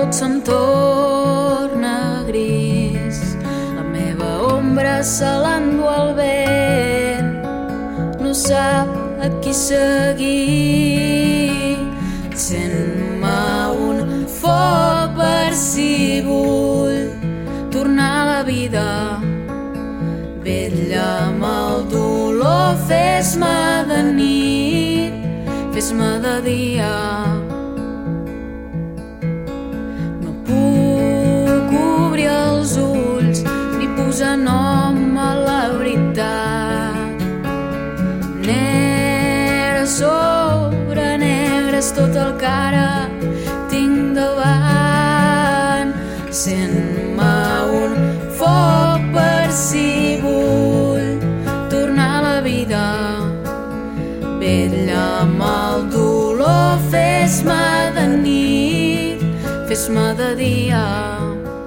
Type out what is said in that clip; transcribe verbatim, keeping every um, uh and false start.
tot se'm torna gris. La meva ombra se l'endú el vent, no sap a qui seguir. Encén-me un foc per si vull tornar a la vida. Vetlla amb el dolor, fes-me de nit, fes-me de dia. No puc obrir els ulls ni posar nom a la veritat. Negre sobre negre és tot el que ara tinc davant. Encén-me un foc per si vull tornar a la vida. Vetlla amb el dolor, fes-me de nit, fes-me de dia.